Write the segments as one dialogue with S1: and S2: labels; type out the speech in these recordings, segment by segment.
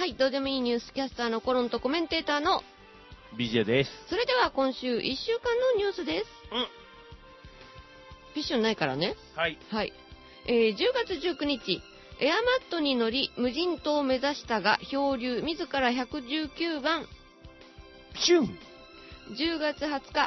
S1: はい、どうでもいいニュースキャスターのコロンとコメンテーターの
S2: BJ です。
S1: それでは今週1週間のニュースです。フィッシュンないからね。
S2: はい。
S1: はい。10月19日、エアマットに乗り無人島を目指したが漂流、自ら119番。
S2: シュン。
S1: 10月20日、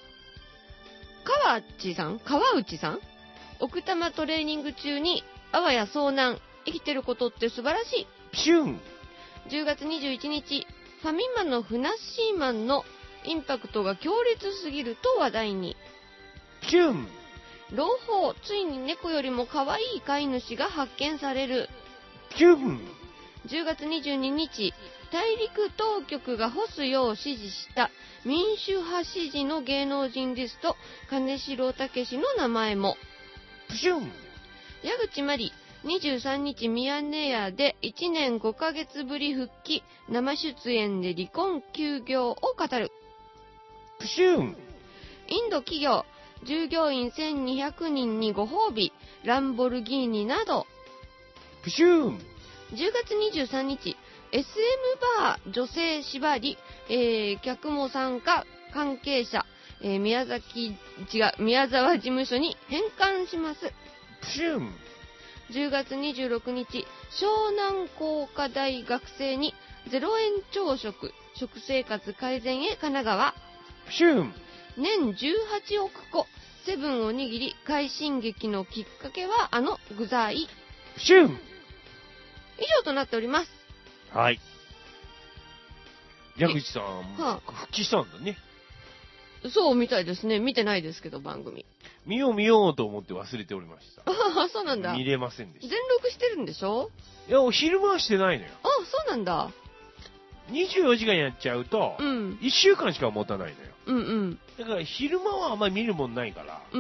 S1: 川内さん奥多摩トレーニング中にあわや遭難。生きてることって素晴らしい。
S2: シュン。
S1: 10月21日、ファミマのフナッシーマンのインパクトが強烈すぎると話題に。
S2: シュン。
S1: 朗報、ついに猫よりも可愛い飼い主が発見される。
S2: シュン。
S1: 10月22日、大陸当局が干すよう指示した民主派支持の芸能人リスト、金城武の名前も。
S2: シュン。
S1: 矢口真理、23日ミヤネ屋で1年5ヶ月ぶり復帰、生出演で離婚休業を語る。
S2: シュン。
S1: インド企業、従業員1200人にご褒美、ランボルギーニなど。
S2: シュン。
S1: 10月23日、SM バー女性縛り、客も参加関係者、宮沢事務所に返還します。
S2: シュン。
S1: 10月26日、湘南工科大学生に0円朝食、食生活改善へ神奈川。
S2: シュン。
S1: 年18億個、セブンおにぎり快進撃のきっかけはあの具材。
S2: シュン。
S1: 以上となっております。
S2: はい。矢口さん、
S1: はあ、
S2: 復帰したんだね。
S1: そうみたいですね。見てないですけど、番組。
S2: 見ようと思って忘れておりました。
S1: ああ、そうなんだ。
S2: 見れませんでした。
S1: 全録してるんでしょ？
S2: いや、お昼間はしてないのよ。
S1: あ、そうなんだ。
S2: 24時間やっちゃうと、
S1: うん。
S2: 1週間しか持たないのよ。
S1: うんうん。
S2: だから昼間はあんまり見るもんないから、
S1: うん。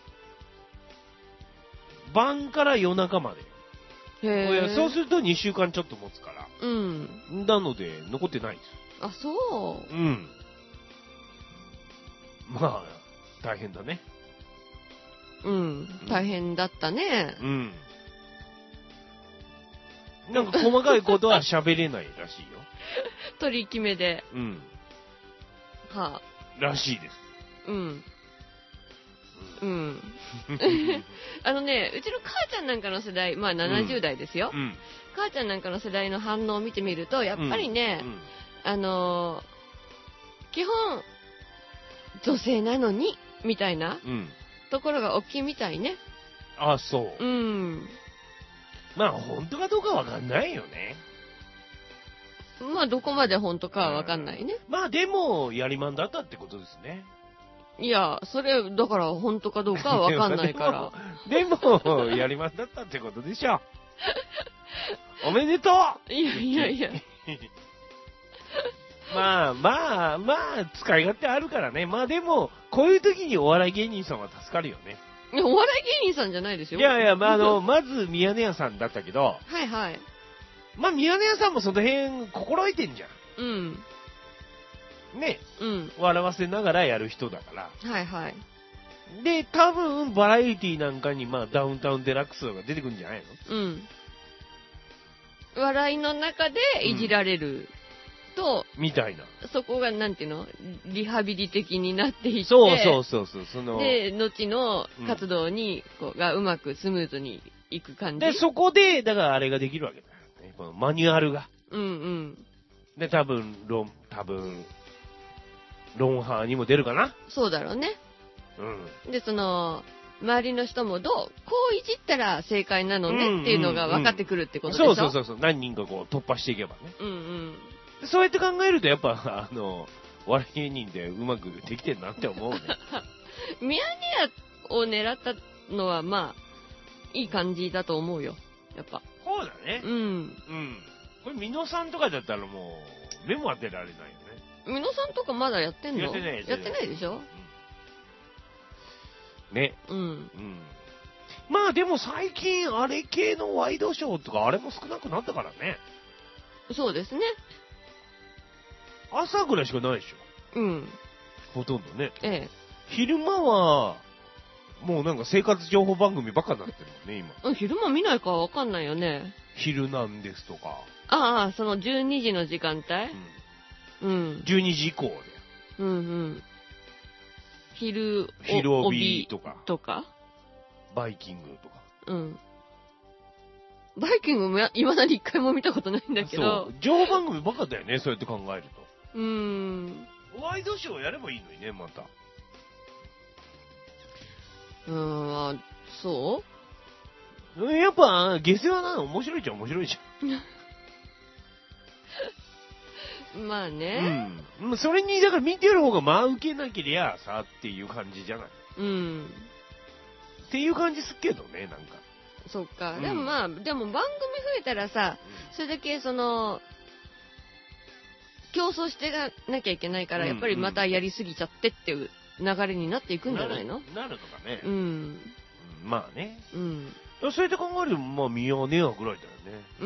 S2: 晩から夜中まで。
S1: へえ。
S2: そうすると2週間ちょっと持つから。
S1: うん。
S2: なので、残ってないです。
S1: あ、そう。
S2: うん。まあ、大変だね。
S1: うん。大変だったね。
S2: うん。なんか細かいことは喋れないらしいよ。
S1: 取り決めで。
S2: うん。
S1: はあ。
S2: らしいです。
S1: うん。うん。あのね、うちの母ちゃんなんかの世代、まあ70代ですよ。
S2: うん。
S1: 母ちゃんなんかの世代の反応を見てみると、やっぱりね、基本、女性なのに、みたいなところが大きいみたいね。
S2: あ、そう。
S1: うん。
S2: まあ、本当かどうかわかんないよね。
S1: まあ、どこまで本当かはわかんないね。
S2: まあ、でも、やりまんだったってことですね。
S1: いや、それ、だから本当かどうかはわかんないから。
S2: でも、やりまんだったってことでしょ。おめでとう。
S1: いや。
S2: まあ、使い勝手あるからね。まあでも、こういう時にお笑い芸人さんは助かるよね。
S1: お笑い芸人さんじゃないですよ。
S2: いや、まず、ミヤネ屋さんだったけど。
S1: はいはい。
S2: まあ、ミヤネ屋さんもその辺、心得てんじゃん。
S1: うん。
S2: ね。
S1: うん。
S2: 笑わせながらやる人だから。
S1: はいはい。
S2: で、多分、バラエティなんかに、まあ、ダウンタウンデラックスとか出てくるんじゃないの？
S1: うん。笑いの中でいじられると、
S2: みたいな。
S1: そこが、なんていうの？リハビリ的になっていって。
S2: そう。
S1: で、後の活動に、がうまくスムーズにいく感じ。
S2: で、そこで、だからあれができるわけだよね。このマニュアルが。
S1: うんうん。
S2: で、多分、ロンハーにも出るかな？
S1: そうだろうね。うん。で、周りの人もこういじったら正解なのねっていうのが分かってくるってことでしょ？
S2: そう。何人かこう突破していけばね。
S1: うんうん。
S2: そうやって考えるとやっぱ、笑い芸人でうまくできてんなって思うね。
S1: ミヤネ屋を狙ったのは、まあ、いい感じだと思うよ。やっぱ。
S2: そうだね。
S1: うん。
S2: これ、ミノさんとかだったらもう、目も当てられないよね。
S1: ミノさんとかまだやってんの？
S2: やってない
S1: でしょ？
S2: ね。
S1: うん。
S2: まあでも最近、あれ系のワイドショーとか、あれも少なくなったからね。
S1: そうですね。
S2: 朝ぐらいしかないでし
S1: ょ。うん。
S2: ほとんどね。
S1: ええ。
S2: 昼間は、もうなんか生活情報番組ばっかになってるもんね、今。
S1: 昼間見ないかわかんないよね。
S2: 昼なんですとか。
S1: ああ、その12時の時間帯うん。
S2: 12時以降で。
S1: うんうん。昼
S2: 帯とか。
S1: とか
S2: バイキングとか。
S1: うん。バイキングも未だに一回も見たことないんだけど。
S2: そう。情報番組ばっかだよね、そうやって考えると。ワイドショーやればいいのにね、また。そうやっぱ、下世話なの面白いじゃん、面白いじ
S1: ゃん。まあね。
S2: うん。それに、だから見てる方がまあ受けなけりゃさ、っていう感じじゃない。
S1: うん。
S2: っていう感じすっけどね、なんか。
S1: そっか。でもまあ、でも番組増えたらさ、それだけ競争してなきゃいけないから、やっぱりまたやりすぎちゃってっていう流れになっていくんじゃないの？
S2: なるとかね。
S1: うん。
S2: まあね。
S1: うん。
S2: そうやって考えると、まあ、ミヤネ屋ぐらいだよね。
S1: うん。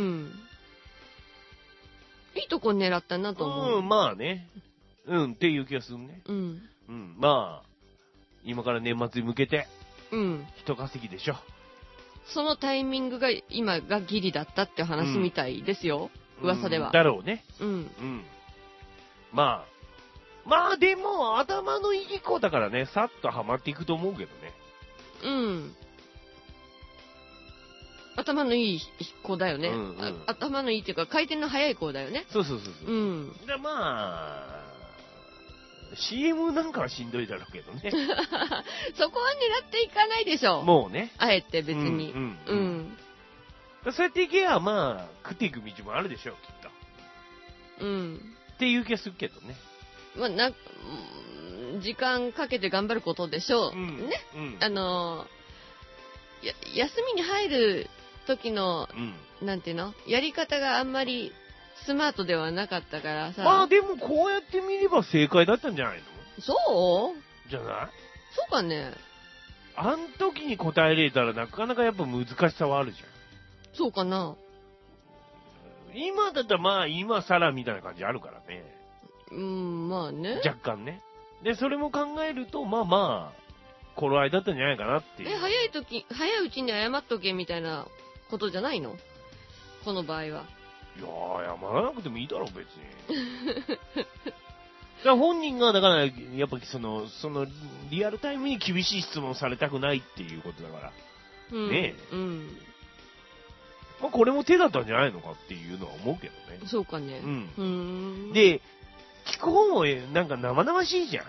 S1: いいとこ狙ったなと思う。
S2: まあね。っていう気がするね。まあ、今から年末に向けて、人稼ぎでしょ。
S1: そのタイミングが今がギリだったって話みたいですよ。噂では。
S2: だろうね。まあでも、頭のいい子だからね、さっとハマっていくと思うけどね。
S1: 頭のいい子だよね。頭のいいっていうか、回転の速い子だよね。
S2: そう。で、まあ、CM なんかはしんどいだろうけどね。
S1: そこは狙っていかないでしょ。
S2: もうね。
S1: あえて別に。
S2: そうやっていけば、まあ、食っていく道もあるでしょう、きっと。っていう気がするけどね。
S1: まあ、時間かけて頑張ることでしょう。ね。休みに入る時の、なんていうの？やり方があんまりスマートではなかったからさ。
S2: まあでもこうやって見れば正解だったんじゃないの？
S1: そう
S2: じゃない？
S1: そうかね。
S2: あん時に答えれたらなかなかやっぱ難しさはあるじゃん。
S1: そうかな。
S2: 今だったらまあ今更みたいな感じあるからね。
S1: まあね。
S2: 若干ね。で、それも考えると、まあ、頃合いだったんじゃないかなっていう。
S1: 早いうちに謝っとけみたいなことじゃないの？この場合は。
S2: いやー、謝らなくてもいいだろ、別に。だから本人が、だから、やっぱその、リアルタイムに厳しい質問されたくないっていうことだから。ねえ。まあ、これも手だったんじゃないのかっていうのは思うけどね。
S1: そうかね。
S2: で、聞く方もなんか生々しいじゃん。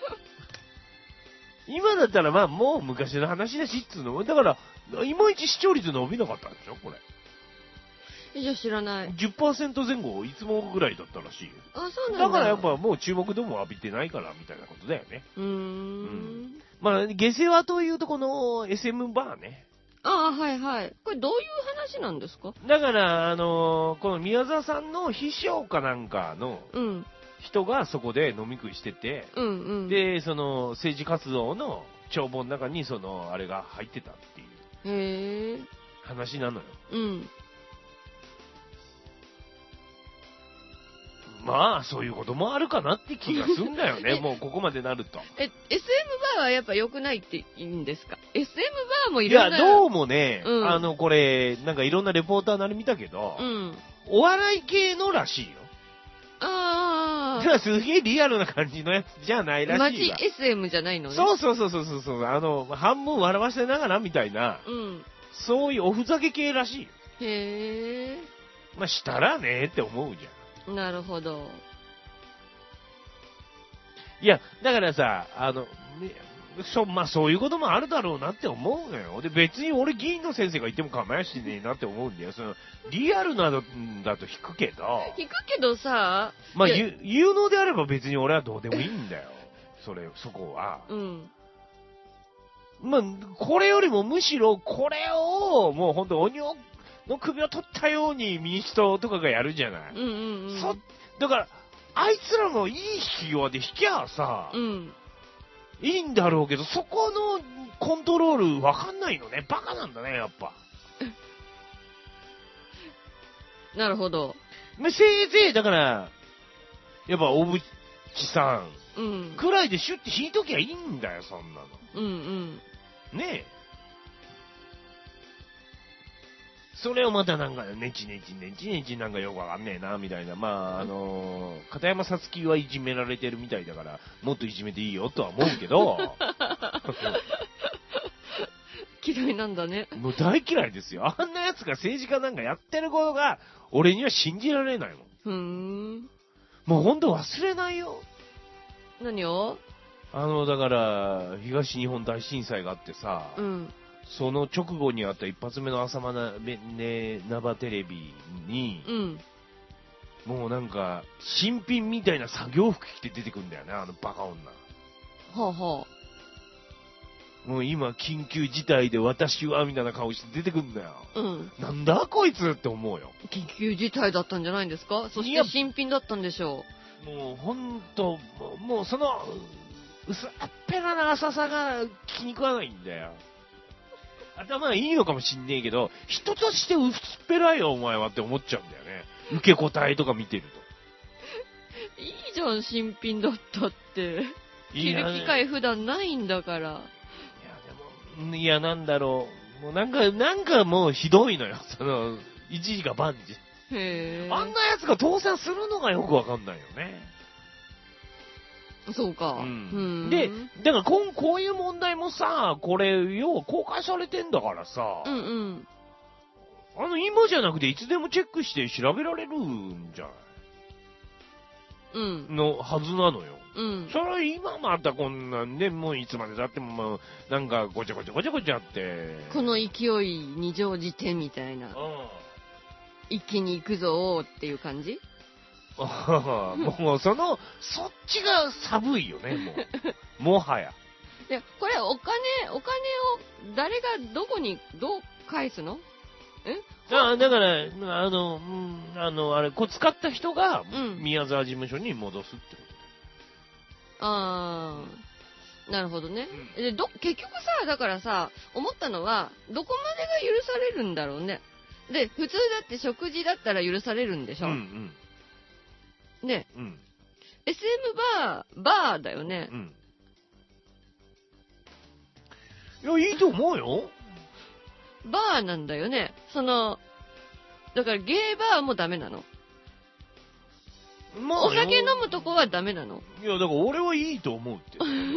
S2: 今だったらまあもう昔の話だしっつうの。だから、いまいち視聴率伸びなかったんでしょこれ。
S1: じゃあ知らない。
S2: 10% 前後、いつもぐらいだったらしいよ。
S1: あ、そうなんだ。
S2: だからやっぱもう注目度も浴びてないからみたいなことだよね。まあ、下世話というとこの SM バーね。
S1: はいはい。これどういう話なんですか？
S2: だから、この宮沢さんの秘書かなんかの人がそこで飲み食いしてて、で、その政治活動の帳簿の中にあれが入ってたっていう話なのよ。まあ、そういうこともあるかなって気がすんだよね、もうここまでなると。
S1: SM バーはやっぱ良くないっていいんですか？ SM バーもいろんな。
S2: いや、どうもね、これ、なんかいろんなレポーターなり見たけど、お笑い系のらしいよ。だからすげえリアルな感じのやつじゃないらしいわ。
S1: マジ SM じゃないのね。
S2: そう。半分笑わせながらみたいな、そういうおふざけ系らしいよ。
S1: へー。
S2: まあ、したらねって思うじゃん。
S1: なるほど。
S2: いや、だからさ、まあそういうこともあるだろうなって思うのよ。で、別に俺議員の先生がいても構いしねえなって思うんだよ。リアルなのだと引くけど。
S1: 引くけどさ、
S2: まあ有能であれば別に俺はどうでもいいんだよ。そこは。まあ、これよりもむしろこれを、もうほんと鬼の首を取ったように民主党とかがやるじゃない。だから、あいつらのいい引き際で引きゃさ、いいんだろうけど、そこのコントロールわかんないのね。バカなんだね、やっぱ。
S1: なるほど。
S2: せいぜい、だから、やっぱ、小渕さん、くらいでシュッて引いときゃいいんだよ、そんなの。ねえ。 それをまたなんか、ネチなんかよくわかんねえな、みたいな。まあ、片山さつきはいじめられてるみたいだから、もっといじめていいよとは思うけど、
S1: 嫌いなんだね。
S2: もう大嫌いですよ。あんな奴が政治家なんかやってることが、俺には信じられないもん。もうほんと忘れないよ。
S1: 何を？
S2: だから、東日本大震災があってさ、その直後にあった一発目の朝まな、生テレビに、もうなんか、新品みたいな作業服着て出てくんだよね、あのバカ女。もう今、緊急事態で私は、みたいな顔して出てくんだよ。なんだこいつって思うよ。
S1: 緊急事態だったんじゃないんですか？そして新品だったんでしょ
S2: う。もうほんと、もうその、薄っぺらな浅さが気に食わないんだよ。頭がいいのかもしんねえけど、人として薄っぺらいよお前はって思っちゃうんだよね。受け答えとか見てる
S1: と。いいじゃん、新品だったって。着る機会普段ないんだから。
S2: いや、なんだろう。もうなんかもうひどいのよ。一時が万事。あんな奴が当選するのがよくわかんないよね。
S1: そうか。
S2: で、だからこういう問題もさ、これ、要は公開されてんだからさ、今じゃなくていつでもチェックして調べられるんじゃないのはずなのよ。それは今またこんなんで、もういつまでだってもなんかごちゃって。
S1: この勢いに乗じてみたいな。一気に行くぞっていう感じ？
S2: もうそっちが寒いよね、もはや。
S1: いや、これお金を誰がどこにどう返すの？
S2: だから、あれ、使った人が宮沢事務所に戻すってこと。
S1: なるほどね。で、結局さ、だからさ、思ったのは、どこまでが許されるんだろうね。で、普通だって食事だったら許されるんでしょ？ね。SM バーだよね。
S2: いや、いいと思うよ。
S1: バーなんだよね。だからゲーバーもダメなの。お酒飲むとこはダメなの？
S2: いや、だから俺はいいと思うって。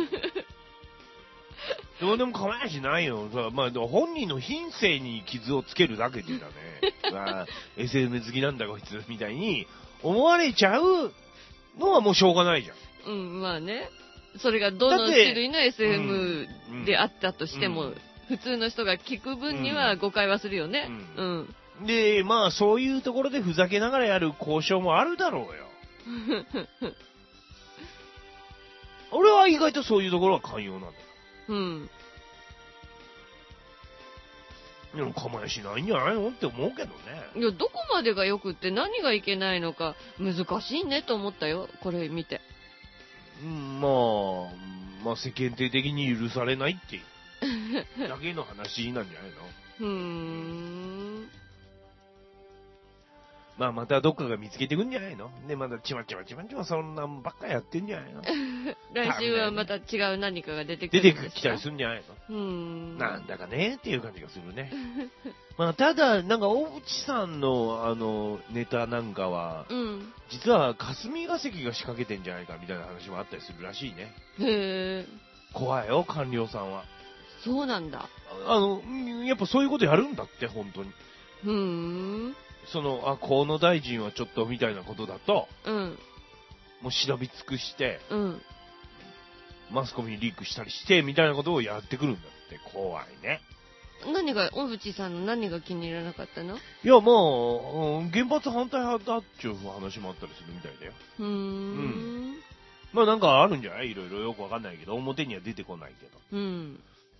S2: どうでも構わしないよ。まあ、本人の品性に傷をつけるだけでだね。SM 好きなんだこいつみたいに思われちゃうのはもうしょうがないじゃ
S1: ん。まあね。それがどの種類の SM であったとしても、普通の人が聞く分には誤解はするよね。
S2: で、まあそういうところでふざけながらやる交渉もあるだろうよ。俺は意外とそういうところは寛容なんだよ。でも構えしないんじゃないのって思うけどね。
S1: いや、どこまでがよくって何がいけないのか難しいねと思ったよ、これ見て。
S2: まあ世間体的に許されないっていうだけの話なんじゃないの？まあまたどっかが見つけてくんじゃないの？で、またちまちまそんなんばっかやってんじゃないの？
S1: 来週はまた違う何かが出て
S2: きたりするんじゃないの？なんだかねっていう感じがするね。まあただ、なんか大内さんのネタなんかは、実は霞が関が仕掛けてんじゃないかみたいな話もあったりするらしいね。怖いよ、官僚さんは。
S1: そうなんだ。
S2: やっぱそういうことやるんだって、本当に。河野大臣はちょっとみたいなことだと、もう調べ尽くして、マスコミにリークしたりして、みたいなことをやってくるんだって、怖いね。
S1: 大渕さんの何が気に入らなかったの？
S2: いや、まあ、原発反対派だっていう話もあったりするみたいだよ。まあなんかあるんじゃない？いろいろよくわかんないけど、表には出てこないけど。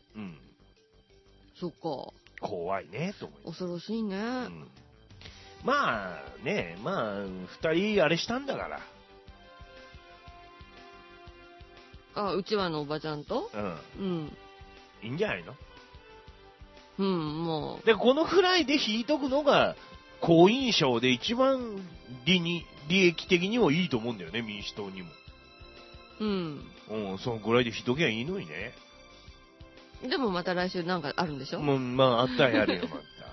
S1: そっか。
S2: 怖いね、と思います。
S1: 恐ろしいね。
S2: まあね、二人あれしたんだから。
S1: うちわのおばちゃんと？
S2: いいんじゃないの？
S1: もう。
S2: で、このくらいで引いとくのが、好印象で一番利益的にもいいと思うんだよね、民主党にも。そのぐらいで引いときゃいいのにね。
S1: でもまた来週なんかあるんでしょ？
S2: まあ、あったらやるよ、また。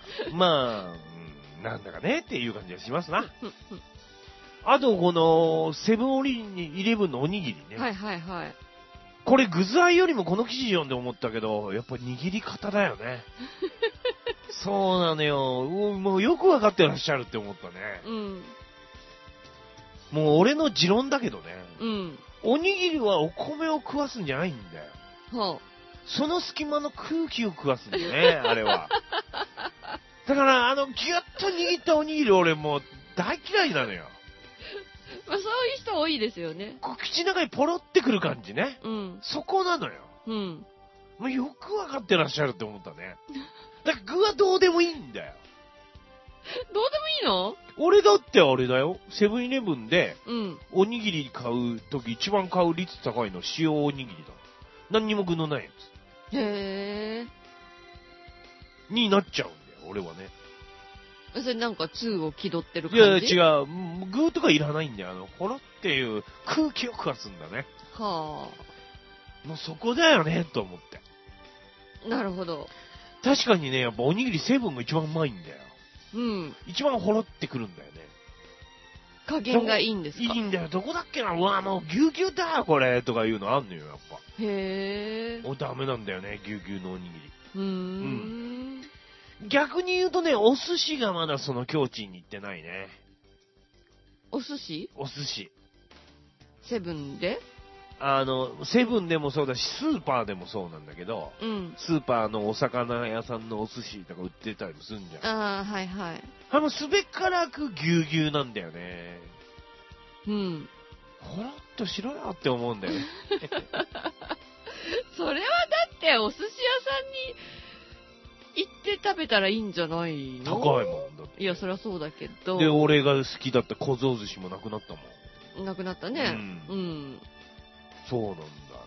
S2: まあ、なんだかねっていう感じがしますな。あと、この、セブンイレブンのおにぎりね。
S1: はいはいはい。
S2: これ具材よりもこの記事読んで思ったけど、やっぱ握り方だよね。そうなのよ。もうよくわかってらっしゃるって思ったね。
S1: うん。
S2: もう俺の持論だけどね。
S1: うん。
S2: おにぎりはお米を食わすんじゃないんだよ。
S1: はあ、
S2: その隙間の空気を食わすんだよね、あれは。だから、ギュッと握ったおにぎり俺もう大嫌いなのよ。
S1: まあそういう人多いですよね。
S2: 口の中にポロってくる感じね。
S1: うん。
S2: そこなのよ。
S1: うん。
S2: もうよくわかってらっしゃるって思ったね。だから具はどうでもいいんだよ。
S1: どうでもいいの？
S2: 俺だってあれだよ。セブンイレブンで、
S1: うん。
S2: おにぎり買うとき一番買う率高いの塩おにぎりだ。何にも具のないやつ。
S1: へー。
S2: になっちゃうんだよ、俺はね。
S1: それなんか2を気取ってる感じ？
S2: いや、違う。具とかいらないんだよ。ほろっていう空気を食わすんだね。
S1: は
S2: あ。もうそこだよね、と思って。
S1: なるほど。
S2: 確かにね、やっぱおにぎりセブンが一番うまいんだよ。
S1: うん。
S2: 一番ほろってくるんだよね。
S1: 加減がいいんですか？い
S2: いんだよ。どこだっけな、うわ、もうギュウギュウだこれとかいうのあんのよ、やっぱ。
S1: へー。
S2: ダメなんだよね、ギュウギュウのおにぎり。
S1: うん。
S2: 逆に言うとね、お寿司がまだその境地に行ってないね。
S1: お寿司？
S2: お寿司。
S1: セブンで？
S2: セブンでもそうだし、スーパーでもそうなんだけど、
S1: うん。
S2: スーパーのお魚屋さんのお寿司とか売ってたりもするんじゃん。
S1: ああ、はいはい。
S2: すべからくぎゅうぎゅうなんだよね。
S1: うん。
S2: ほろっとしろよって思うんだよね。
S1: それはだってお寿司屋さんに行って食べたらいいんじゃないの？
S2: 高いもんだって。
S1: いや、そりゃそうだけど。
S2: で、俺が好きだった小僧寿司もなくなったもん。
S1: なくなったね。うん。
S2: そうなんだ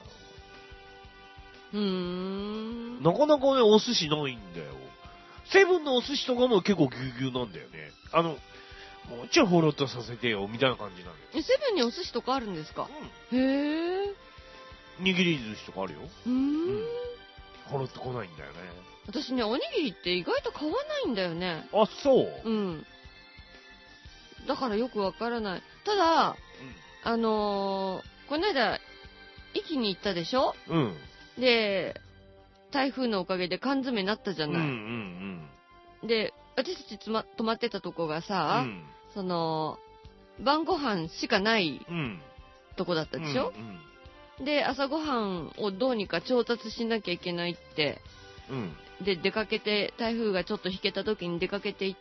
S2: よ。なかなかね、お寿司ないんだよ。セブンのお寿司とかも結構ギュウギュウなんだよね。もうちょいほろっとさせてよ、みたいな感じなんだよ。
S1: セブンにお寿司とかあるんですか？へぇ
S2: ー。握り寿司とかあるよ。ほろっと来ないんだよね。
S1: 私ね、おにぎりって意外と買わないんだよね。
S2: あ、そう？
S1: うん。だからよくわからない。ただ、この間、壱岐に行ったでしょ？
S2: うん。
S1: で、台風のおかげで缶詰になったじゃない。で、私たち泊まってたとこがさ、晩ご飯しかないとこだったでしょ？で、朝ごはんをどうにか調達しなきゃいけないって、で、出かけて、台風がちょっと引けた時に出かけて行って、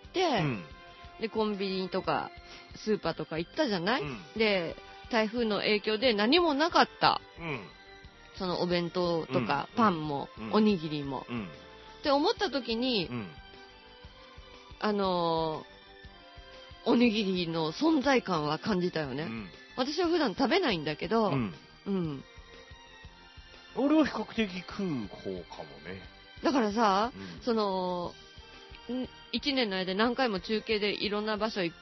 S1: で、コンビニとか、スーパーとか行ったじゃない？で、台風の影響で何もなかった。そのお弁当とか、パンも、おにぎりも。って思った時に、おにぎりの存在感は感じたよね。私は普段食べないんだけど、
S2: 俺は比較的食う方かもね。
S1: だからさ、1年の間何回も中継でいろんな場所行って、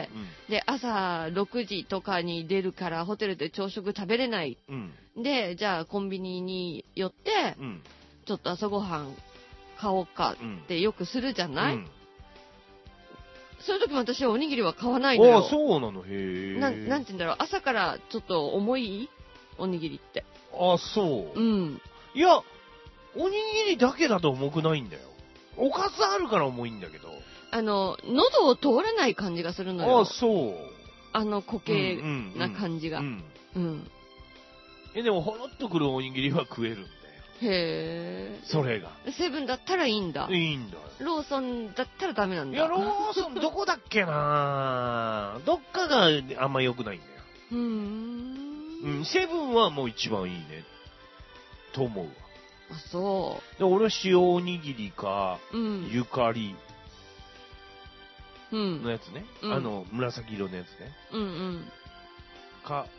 S1: で、朝6時とかに出るからホテルで朝食食べれない。で、じゃあコンビニに寄って、ちょっと朝ごはん買おうかってよくするじゃない？そういう時も私はおにぎりは買わないのよ。
S2: ああ、そうなの？へえ。
S1: なんて言うんだろう、朝からちょっと重いおにぎりって。
S2: ああ、そう。いや、おにぎりだけだと重くないんだよ。おかずあるから重いんだけど。
S1: 喉を通らない感じがするのよ。
S2: ああ、そう。
S1: 固形な感じが。
S2: でも、ほろっとくるおにぎりは食えるんだよ。
S1: へ
S2: ー。それが。
S1: セブンだったらいいんだ。
S2: いいんだ。
S1: ローソンだったらダメなんだ。
S2: いや、ローソンどこだっけなどっかがあんま良くないんだよ。セブンはもう一番いいね。と思うわ。
S1: あ、そう。
S2: で、俺は塩おにぎりか、ゆかりのやつね。紫色のやつね。か、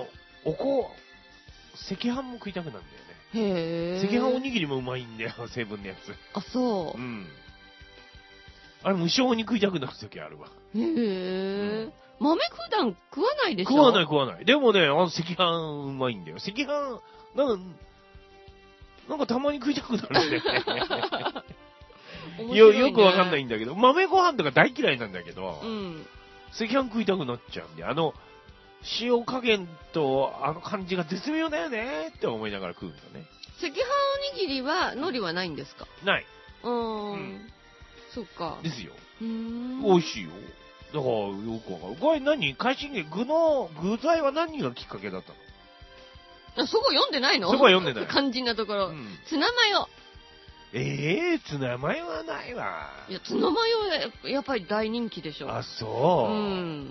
S2: 赤飯も食いたくなるんだよね。
S1: へぇー。
S2: 赤飯おにぎりもうまいんだよ、セブンのやつ。
S1: あ、そう。
S2: あれ、無性に食いたくなるときあるわ。
S1: へぇー。豆普段食わないでしょ？
S2: 食わない。でもね、赤飯うまいんだよ。赤飯、なんかたまに食いたくなるんだよね。 よくわかんないんだけど、豆ご飯とか大嫌いなんだけど、
S1: うん。
S2: 赤飯食いたくなっちゃうんで、塩加減と感じが絶妙だよねって思いながら食うんだね。
S1: 赤飯おにぎりは、海苔はないんですか？
S2: ない。
S1: そっか。
S2: ですよ。
S1: 美
S2: 味しいよ。だから、よくわかる。これ何？快進撃、具材は何がきっかけだったの？
S1: そこ読んでないの？
S2: そこは読んでない。
S1: 肝心なところ。ツナマヨ。
S2: ツナマヨはないわ。
S1: いや、ツナマヨはやっぱり大人気でしょ。
S2: あ、そう。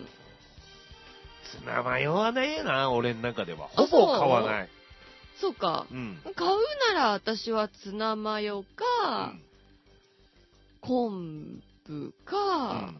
S2: ツナマヨはないよな、俺の中では。ほぼ買わない。
S1: そうか。買うなら私はツナマヨか、昆布か、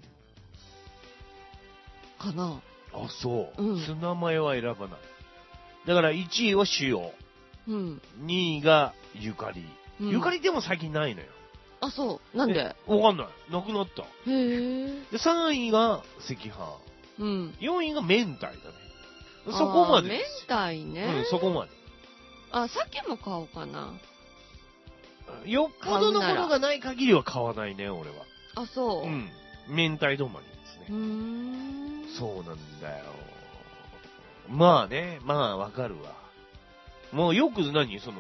S1: かな。
S2: あ、そう。ツナマヨは選ばない。だから1位は塩。2位がゆかり。ゆかりでも最近ないのよ。
S1: あ、そう。なんで？
S2: わかんない。なくなった。
S1: へぇ。
S2: で、3位が赤飯。4位が明太だね。そこまで。
S1: 明太ね。
S2: そこまで。
S1: 鮭も買おうかな。
S2: よっぽどのものがない限りは買わないね、俺は。
S1: あ、そう。
S2: 明太止まりですね。そうなんだよ。まあね、わかるわ。もうよく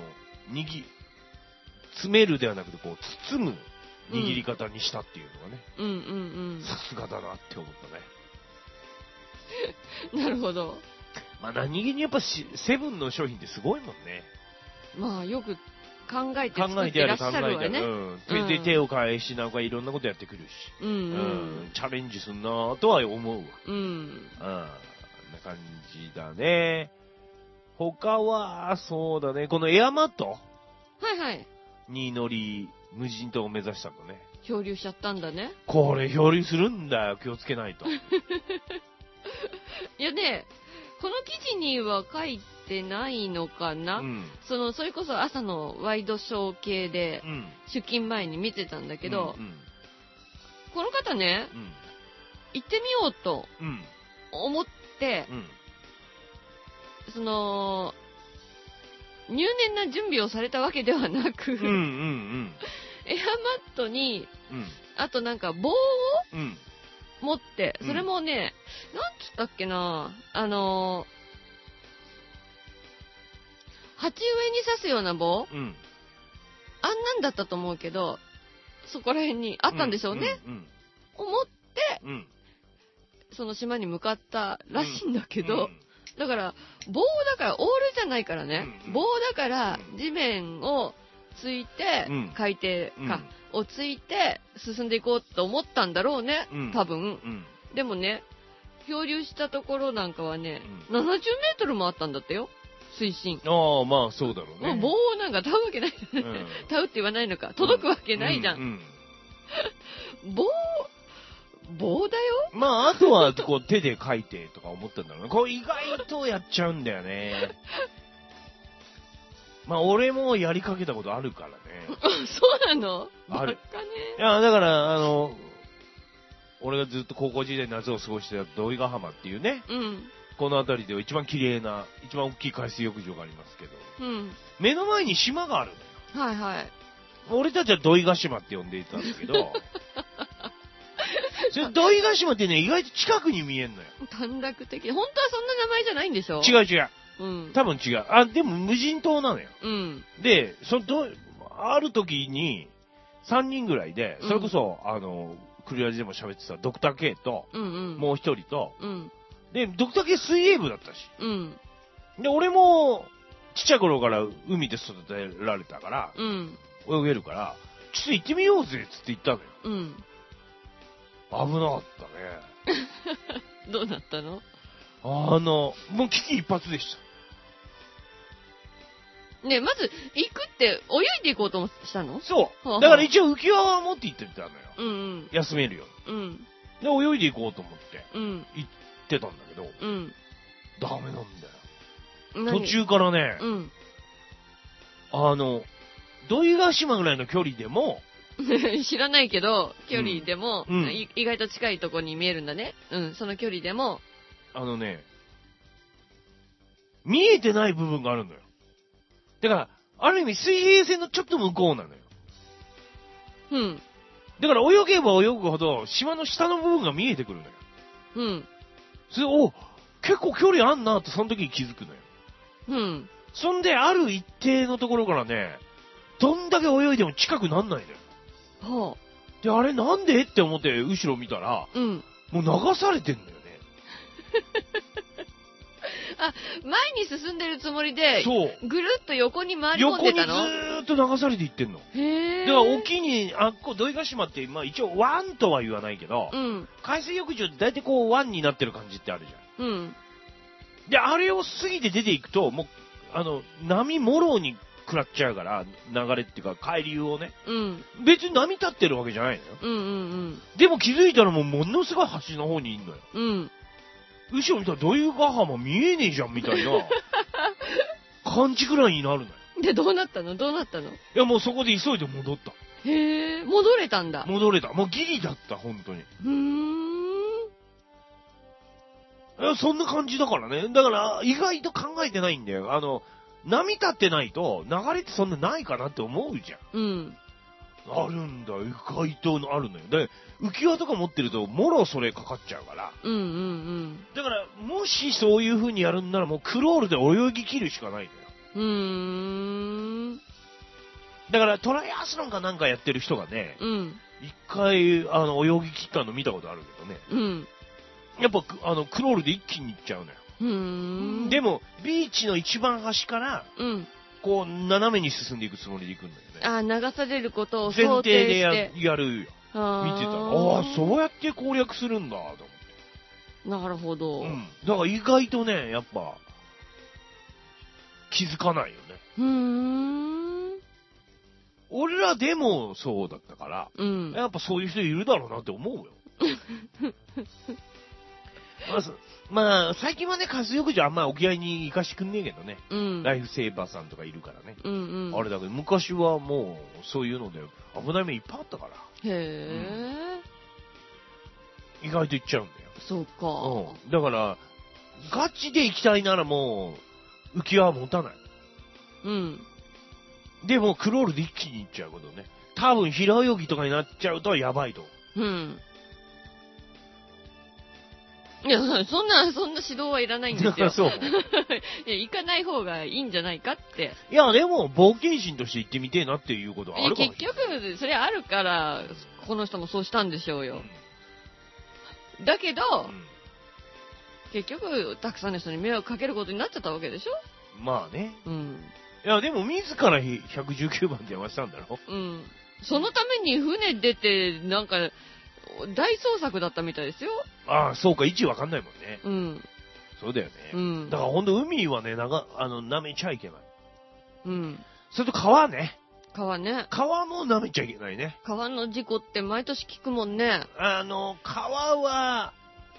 S2: 詰めるではなくて、こう、包む握り方にしたっていうのがね。さすがだなって思ったね。
S1: なるほど。
S2: 何気にやっぱセブンの商品ってすごいもんね。
S1: よく考えて作ってらっしゃるわね。
S2: で、手を変えし、なんかいろんなことやってくるし。チャレンジすんなとは思うわ。こんな感じだね。他は、そうだね。このエアマット。
S1: はいはい。
S2: に乗り、無人島を目指したのね。
S1: 漂流しちゃったんだね。
S2: これ漂流するんだよ。気をつけないと。
S1: いやね、この記事には書いてないのかな、それこそ朝のワイドショー系で、出勤前に見てたんだけど、この方ね、行ってみようと思って、入念な準備をされたわけではなく、エアマットに、あとなんか棒を持って、それもね、なんつったっけな、鉢植えに刺すような棒、あんなんだったと思うけど、そこら辺にあったんでしょうね。思って、その島に向かったらしいんだけど、だから、棒だから、オールじゃないからね。棒だから、地面をついて、海底か、をついて、進んでいこうと思ったんだろうね。多分。でもね、漂流したところなんかはね、70メートルもあったんだってよ。水深。
S2: ああ、まあそうだろうね。
S1: 棒なんかたうわけないじゃん。たうって言わないのか。届くわけないじゃん。棒だよ。
S2: あとは、こう、手で書いてとか思ったんだろうね。これ意外とやっちゃうんだよね。俺もやりかけたことあるからね。
S1: そうなの？
S2: ある。いや、だから、俺がずっと高校時代夏を過ごしてた土井ヶ浜っていうね、この辺りでは一番綺麗な、一番大きい海水浴場がありますけど、目の前に島があるのよ。
S1: はいはい。
S2: 俺たちは土井ヶ島って呼んでいたんだけど、土井ヶ島ってね、意外と近くに見えんのよ。
S1: 短絡的。本当はそんな名前じゃないんでしょ？
S2: 違う。多分違う。でも無人島なのよ。で、ある時に、3人ぐらいで、それこそ、クリアジでも喋ってたドクター K と、もう一人と、で、ドクター K 水泳部だったし、で、俺も、ちっちゃい頃から海で育てられたから、泳げるから、ちょっと行ってみようぜ、つって言ったのよ。危なかったね。
S1: どうなったの？
S2: もう危機一髪でした。
S1: ね、まず、行くって、泳いで行こうとしたの？
S2: そう。だから一応浮き輪は持って行ってたのよ。休めるように。で、泳いで行こうと思って、行ってたんだけど、ダメなんだよ。途中からね、土井ヶ島ぐらいの距離でも、
S1: 知らないけど、距離でも、意外と近いとこに見えるんだね。その距離でも。
S2: 見えてない部分があるのよ。だから、ある意味水平線のちょっと向こうなのよ。 だから泳げば泳ぐほど、島の下の部分が見えてくるのよ。
S1: うん。
S2: それ、結構距離あんなってその時に気づくのよ。
S1: うん。
S2: そんで、ある一定のところからね、どんだけ泳いでも近くなんないのよ。
S1: は
S2: あ、で、あれなんでって思って後ろ見たら、
S1: うん。
S2: もう流されてんのよね。
S1: あ、前に進んでるつもりで、
S2: そう。
S1: ぐるっと横に回り込んでたの？
S2: 横にずーっと流されていってんの。
S1: へぇー。
S2: だから沖に、土井ヶ島って、まあ一応湾とは言わないけど、
S1: うん。
S2: 海水浴場って大体こう湾になってる感じってあるじゃん。
S1: うん。
S2: で、あれを過ぎて出ていくと、もう、波もろに食らっちゃうから、流れっていうか、海流をね。
S1: うん。
S2: 別に波立ってるわけじゃないのよ。
S1: うんうんうん。
S2: でも気づいたらものすごい橋の方にいんのよ。
S1: うん。
S2: 後ろ見たら土井ヶ浜見えねえじゃんみたいな感じぐらいになるのよ。
S1: で、どうなったの？い
S2: や、もうそこで急いで戻った。
S1: へぇー、戻れたんだ。
S2: 戻れた。もうギリだった、本当に。そんな感じだからね。だから、意外と考えてないんだよ。波立ってないと、流れってそんなないかなって思うじゃん。
S1: うん。
S2: あるんだ、意外とあるのよ。で、浮き輪とか持ってると、もろそれかかっちゃうから。
S1: うんうんうん。
S2: だから、もしそういう風にやるんなら、もうクロールで泳ぎ切るしかないのよ。だから、トライアスロンかなんかやってる人がね、一回、泳ぎ切ったの見たことあるけどね。
S1: うん。
S2: やっぱ、クロールで一気に行っちゃうのよ。でも、ビーチの一番端から、こう、斜めに進んでいくつもりで行くんだよね。
S1: 流されることを
S2: 想定して。前提でやるよ。見てたら、そうやって攻略するんだ、と思って。
S1: なるほど。
S2: だから意外とね、やっぱ、気づかないよね。俺らでもそうだったから、やっぱそういう人いるだろうなって思うよ。まあ、最近はね、海水浴場あんま沖合に行かしてくんねえけどね。ライフセーバーさんとかいるからね。あれだけど、昔はもう、そういうので、危ない目いっぱいあったから。
S1: へ
S2: ぇー。意外と行っちゃうんだよ。
S1: そうか。
S2: だから、ガチで行きたいならもう、浮き輪は持たない。でも、クロールで一気に行っちゃうことね。多分、平泳ぎとかになっちゃうとやばいと。
S1: いや、そんな指導はいらないんですよ。
S2: そう。
S1: いや、行かない方がいいんじゃないかって。
S2: いや、でも、冒険心として行ってみてえなっていうことはあるかもしれない。
S1: 結局、それあるから、この人もそうしたんでしょうよ。だけど、結局、たくさんの人に迷惑かけることになっちゃったわけでしょ？
S2: まあね。いや、でも、自ら119番電話したんだろ？
S1: そのために船出て、なんか、大捜索だったみたいですよ。
S2: ああ、そうか、位置わかんないもんね。そうだよね。だからほんと海はね、舐めちゃいけない。それと川ね。
S1: 川
S2: も舐めちゃいけないね。
S1: 川の事故って毎年聞くもんね。
S2: 川は、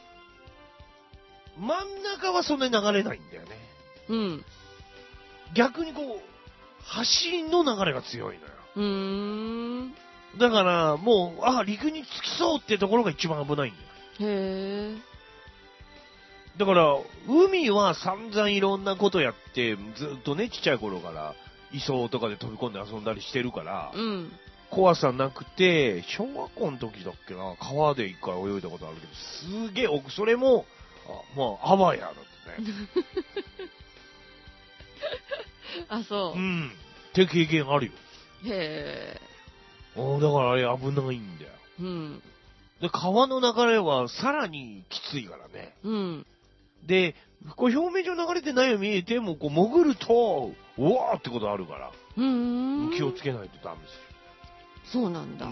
S2: 真ん中はそんなに流れないんだよね。逆にこう、橋の流れが強いのよ。だから、もう、陸に着きそうってところが一番危ないんだよ。
S1: へー。
S2: だから、海は散々いろんなことやって、ずっとね、ちっちゃい頃から、磯とかで飛び込んで遊んだりしてるから、怖さなくて、小学校の時だっけな、川で一回泳いだことあるけど、すげえ、それも、まあ、あばやだったね。
S1: あ、そう。
S2: って経験あるよ。
S1: へ
S2: だからあれ危ないんだよ。で、川の流れはさらにきついからね。で、こう表面上流れてないように見えても、こう潜ると、うわーってことあるから。気をつけないとダメです
S1: よ。そうなんだ。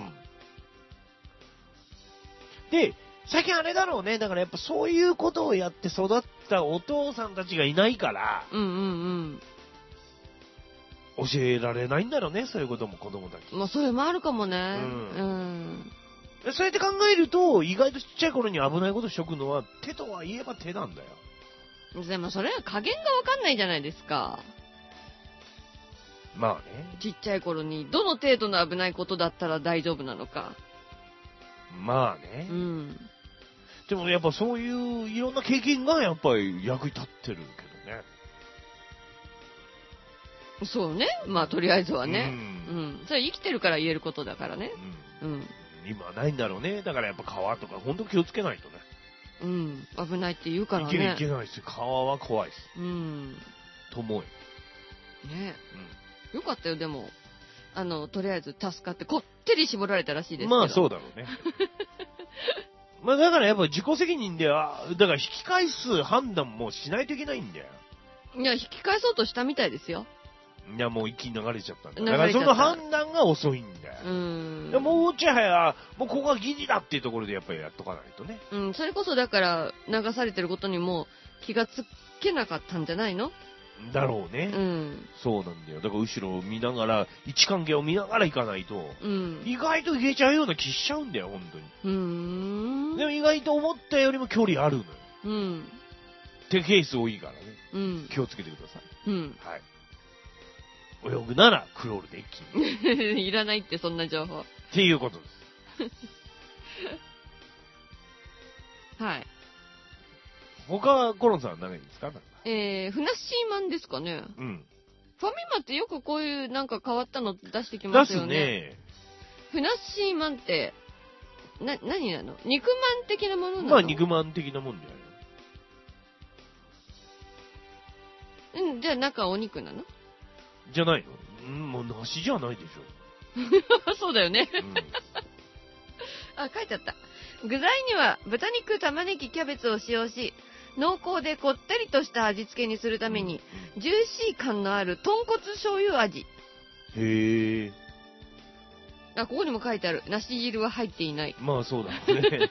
S2: で、最近あれだろうね。だからやっぱそういうことをやって育ったお父さんたちがいないから、教えられないんだろうね、そういうことも子供たち。
S1: まあ、それもあるかもね。
S2: そうやって考えると、意外とちっちゃい頃に危ないことしとくのは、手とは言えば手なんだよ。
S1: でもそれは加減がわかんないじゃないですか。
S2: まあね。
S1: ちっちゃい頃に、どの程度の危ないことだったら大丈夫なのか。
S2: まあね。でもやっぱそういういろんな経験がやっぱり役に立ってるけどね。
S1: そうね。まあとりあえずはね。それ生きてるから言えることだからね。
S2: 今はないんだろうね。だからやっぱ川とか本当気をつけないとね。
S1: うん、危ないって言うからね。
S2: いけないですよ。川は怖いです。
S1: うん。
S2: と思うよ。
S1: ね、うん。よかったよ、でも。とりあえず助かって、こってり絞られたらしいですけど。
S2: まあそうだろうね。まあだからやっぱ自己責任では、だから引き返す判断もしないといけないんだよ。
S1: いや、引き返そうとしたみたいですよ。
S2: いや、もう一気に流れちゃったんだ。だからその判断が遅いんだよ。もうちはもうここはギリだっていうところでやっぱりやっとかないとね。
S1: うん、それこそだから流されてることにも気がつけなかったんじゃないの？
S2: だろうね。うん。そうなんだよ。だから後ろを見ながら、位置関係を見ながら行かないと、うん、意外と行けちゃうような気しちゃうんだよ、本当に。でも意外と思ったよりも距離あるのよ。うん。ってケース多いからね。うん。気をつけてください。うん。はい。泳ぐならクロールで一気
S1: に。いらないってそんな情報。
S2: っていうことです。はい。他はコロンさんは何ですか？
S1: ふなっしーマンですかね。うん。ファミマってよくこういうなんか変わったの出してきますよね。出すね。ふなっしーマンって、何なの？肉まん的なものなの？
S2: まあ肉まん的なもんじ
S1: ゃないの？うん、じゃあ中はお肉なの？
S2: じゃないの？もう梨じゃないでし
S1: ょ。そうだよね。うん、あ、書いてあった。具材には豚肉、玉ねぎ、キャベツを使用し、濃厚でこってりとした味付けにするために、ジューシー感のある豚骨醤油味。へえ。あ、ここにも書いてある。梨汁は入っていない。
S2: まあそうだね。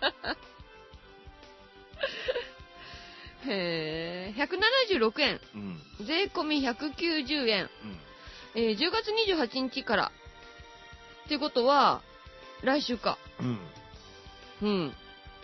S1: へえ。176円。うん、税込み190円。うん、10月28日から。ってことは、来週か。うん。うん。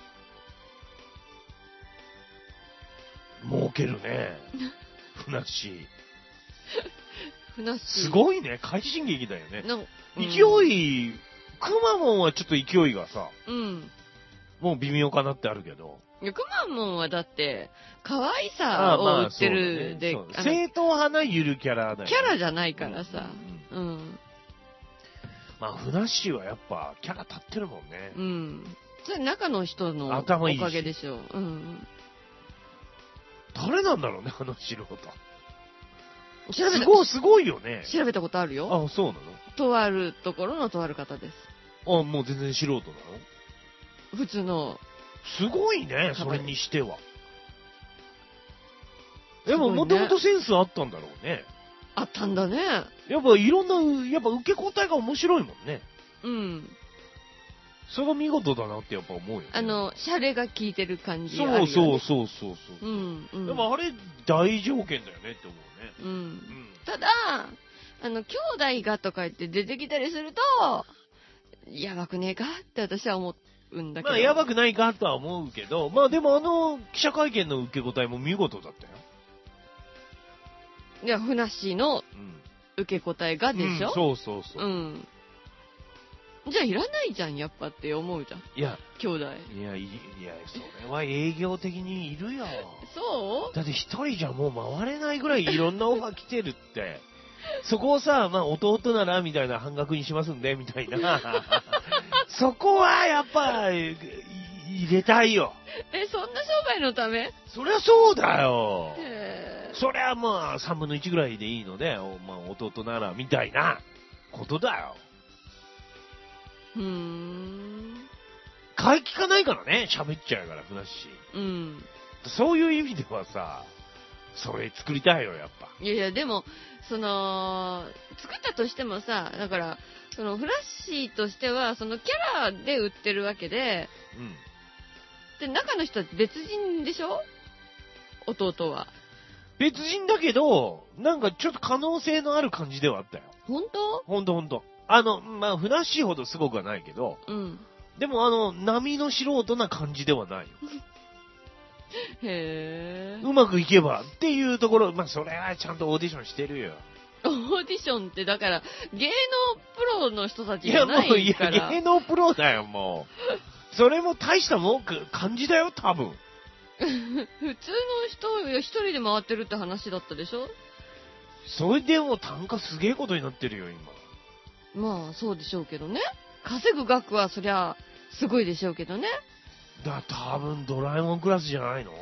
S2: 儲けるね。ふなっしー。
S1: ふなっしー。
S2: すごいね。快進撃だよね。勢い、くまモンはちょっと勢いがさ、うん。もう微妙かなってあるけど。
S1: くまモンはだって、可愛さを売ってるで、
S2: 正統派なゆるキャラだよね。
S1: キャラじゃないからさ。うん。
S2: まあ、ふなっしーはやっぱキャラ立ってるもんね。
S1: うん。それ中の人のおかげでしょう。うん。
S2: 誰なんだろうね、あの素人。すごいよね。
S1: 調べたことあるよ。
S2: あ、そうなの？
S1: とあるところのとある方です。
S2: あ、もう全然素人なの？
S1: 普通の。
S2: すごいね、それにしては。でも、もともとセンスあったんだろうね。
S1: あったんだね。
S2: やっぱいろんな、やっぱ受け答えが面白いもんね。うん。それが見事だなってやっぱ思うよ、ね。
S1: シャレが効いてる感じ
S2: あるよね。そう。うん、うん。でもあれ、大条件だよねって思うね。うん。うん、
S1: ただ、兄弟がとか言って出てきたりすると、やばくねえかって私は思うんだけど。
S2: まあ、やばくないかとは思うけど、まあでも記者会見の受け答えも見事だったよ。
S1: いや、ふなっしーの受け答えがでしょ、
S2: うん、そう。うん。
S1: じゃあいらないじゃん、やっぱって思うじゃん。
S2: いや、
S1: 兄弟。
S2: いや、それは営業的にいるよ。
S1: そう？
S2: だって一人じゃもう回れないぐらいいろんなオファー来てるって。そこをさ、まあ弟ならみたいな半額にしますんで、みたいな。そこはやっぱ入れたいよ。
S1: そんな商売のため？
S2: そりゃそうだよ。そりゃまあ3分の1ぐらいでいいので、まあ弟ならみたいなことだよ。買い聞かないからね、喋っちゃうから、ふなっしー。うん。そういう意味ではさ、それ作りたいよ、やっぱ。
S1: いや、でも、作ったとしてもさ、だから、フラッシーとしては、キャラで売ってるわけで、うん。で、中の人は別人でしょ？弟は。
S2: 別人だけど、なんかちょっと可能性のある感じではあったよ。
S1: 本当？
S2: ほんと。まあ、ふなっしーほどすごくはないけど、うん。でも波の素人な感じではないよ。
S1: へ
S2: ー。うまくいけばっていうところ、まあ、それはちゃんとオーディションしてるよ。
S1: オーディションって、だから、芸能プロの人たちじゃないから。
S2: いや、芸能プロだよ、もう。それも大した感じだよ、多分。
S1: 普通の人、一人で回ってるって話だったでしょ？
S2: それでも単価すげえことになってるよ、今。
S1: まあ、そうでしょうけどね。 稼ぐ額はそりゃ、すごいでしょうけどね。
S2: 多分ドラえもんクラスじゃないの？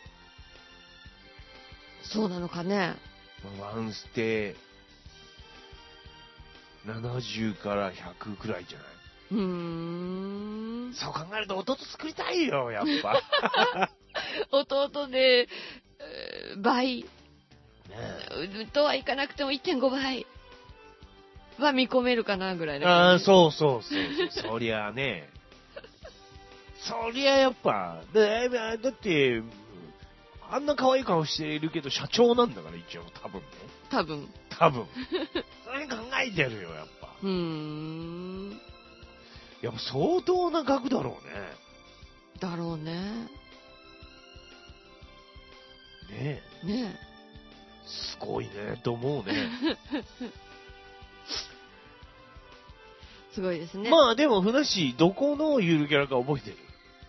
S1: そうなのかね。
S2: ワンステ、70から100くらいじゃない？そう考えると弟作りたいよ、やっぱ。
S1: 弟で、倍。
S2: ね
S1: え。とはいかなくても 1.5 倍は見込めるかなぐらいな。
S2: そう。そりゃあね。そりゃやっぱ、だって、あんな可愛い顔しているけど社長なんだから一応多分ね。多分。それ考えてるよ、やっぱ。やっぱ相当な額だろうね。
S1: だろうね。
S2: ねえ。
S1: ねえ。
S2: すごいね、と思うね。
S1: すごいですね。
S2: まあでも、ふなっしー、どこのゆるキャラか覚えてる？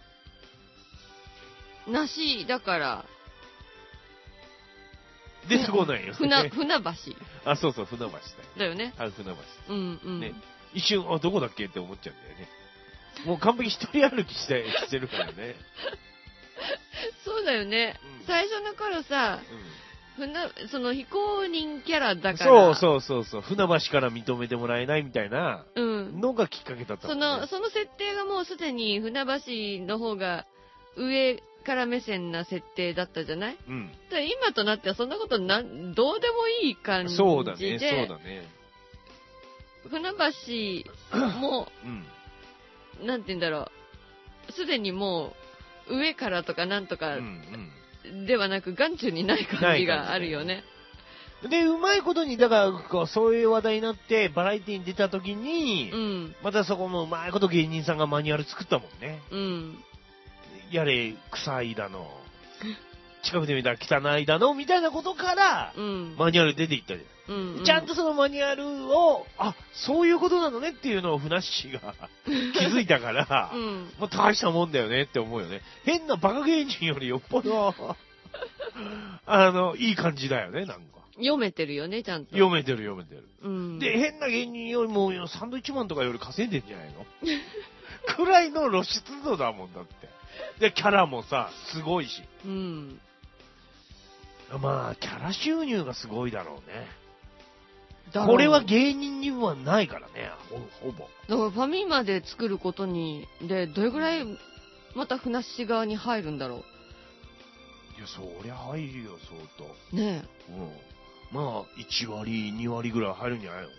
S1: 梨だから。
S2: 出てこないよ、ね。
S1: 船橋。
S2: そう、船橋
S1: だよね。
S2: 船橋。
S1: ね。
S2: 一瞬、どこだっけって思っちゃうんだよね。もう完璧一人歩きしてるからね。
S1: そうだよね。最初の頃さ、その非公認キャラだから。
S2: そう。船橋から認めてもらえないみたいなのがきっかけだったもんね。
S1: その設定がもうすでに船橋の方が上から目線な設定だったじゃない？だ今となってはそんなことどうでもいい感じで。
S2: そうだね。
S1: 船橋も、なんて言うんだろう。すでにもう上からとかなんとかではなく眼中にない感じがあるよね。
S2: で、うまいことに、だからそういう話題になってバラエティに出た時に、またそこもうまいこと芸人さんがマニュアル作ったもんね。やれ、臭いだの、近くで見たら汚いだの、みたいなことから、マニュアル出ていったじゃん。ちゃんとそのマニュアルを、そういうことなのねっていうのをふなっしーが気づいたから、もう大したもんだよねって思うよね。変なバカ芸人よりよっぽど、いい感じだよね、なんか。
S1: 読めてるよね、ちゃんと。
S2: 読めてる。で、変な芸人よりも、サンドイッチマンとかより稼いでんじゃないのくらいの露出度だもんだって。で、キャラもさ、すごいし。まあ、キャラ収入がすごいだろうね。これは芸人にはないからね、ほぼ。
S1: だからファミマで作ることに、で、どれぐらいまたふなっし側に入るんだろう。
S2: いや、そりゃ入るよ、相当。
S1: ね
S2: え。まあ、1割、2割ぐらい入るんじゃないの？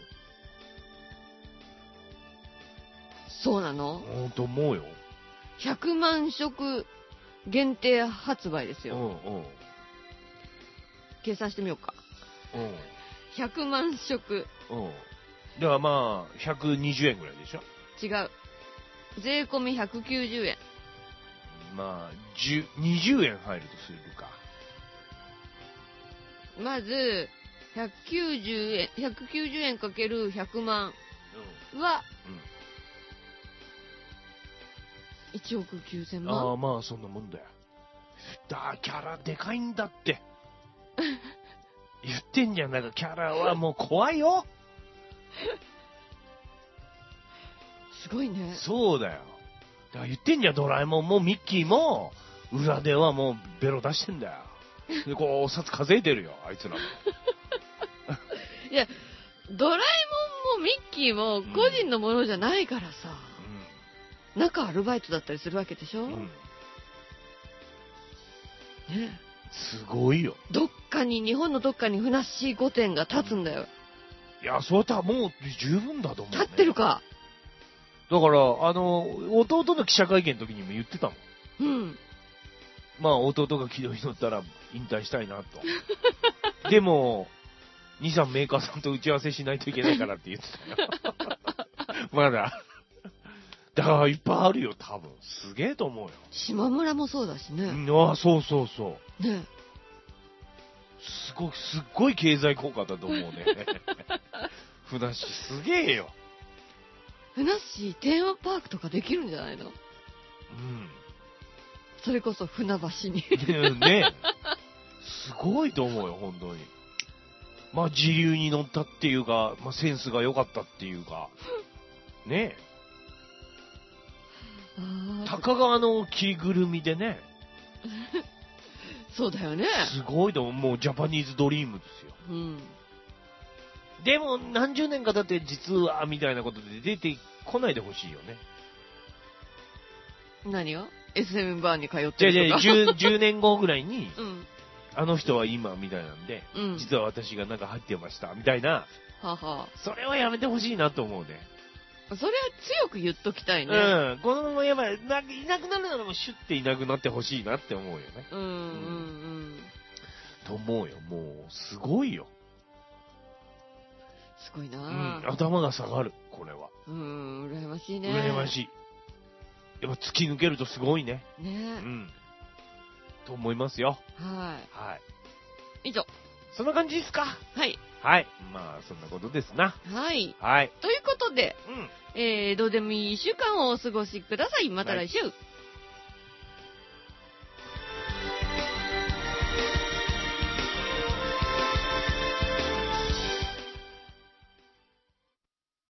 S1: そうなの？
S2: と思うよ。
S1: 100万食限定発売ですよ。計算してみようか。100万食。
S2: だからまあ、120円ぐらいでしょ？
S1: 違う。税込み190円。
S2: まあ、20円入るとするか。
S1: まず、190円かける100万は、1億9000万。
S2: まあ、そんなもんだよ。キャラでかいんだって。言ってんじゃん、なんかキャラはもう怖いよ。
S1: すごいね。
S2: そうだよ。だから言ってんじゃん、ドラえもんもミッキーも、裏ではもうベロ出してんだよ。で、こう、お札稼いでるよ、あいつらも。
S1: いや、ドラえもんもミッキーも個人のものじゃないからさ。中アルバイトだったりするわけでしょ？ね。
S2: すごいよ。
S1: 日本のどっかにふなっしー御殿が建つんだよ。
S2: いや、そうだったらもう十分だと思う、ね。
S1: 建ってるか。
S2: だから、弟の記者会見の時にも言ってたもん。まあ、弟が軌道に乗ったら引退したいなと。でも、2、3メーカーさんと打ち合わせしないといけないからって言ってたよ。まだ。だからいっぱいあるよ、多分。すげえと思うよ。
S1: 島村もそうだしね。
S2: そう。
S1: ね。
S2: すっごい経済効果だと思うね。ふなっしーすげえよ。
S1: ふなっしーテーマパークとかできるんじゃないの？それこそ船橋に。
S2: ね。すごいと思うよ、本当に。まあ、自流に乗ったっていうか、まあ、センスが良かったっていうか。ね高川の着ぐるみでね。
S1: そうだよね。
S2: すごいと思う。もうジャパニーズドリームですよ。
S1: うん。
S2: でも何十年か経って実はみたいなことで出てこないでほしいよね。
S1: 何が ?SM バーに通ってるとか。
S2: 10年後ぐらいに、
S1: うん、
S2: あの人は今みたいなんで、
S1: うん、
S2: 実は私がなんか入ってましたみたいな。
S1: はは。
S2: それはやめてほしいなと思うね。
S1: それは強く言っときたいね。
S2: うん。このままやばい、いなくなるならもうシュッていなくなってほしいなって思うよね。と思うよ。もう、すごいよ。
S1: すごいなぁ。
S2: 頭が下がる、これは。
S1: 羨ましいね。
S2: 羨ましい。やっぱ突き抜けるとすごいね。
S1: ね
S2: と思いますよ。
S1: はい。以上。
S2: そんな感じですか？
S1: はい。
S2: はい。まあ、そんなことですな。
S1: はい。
S2: はい。
S1: ということで、どうでもいい1週間をお過ごしください。また来週。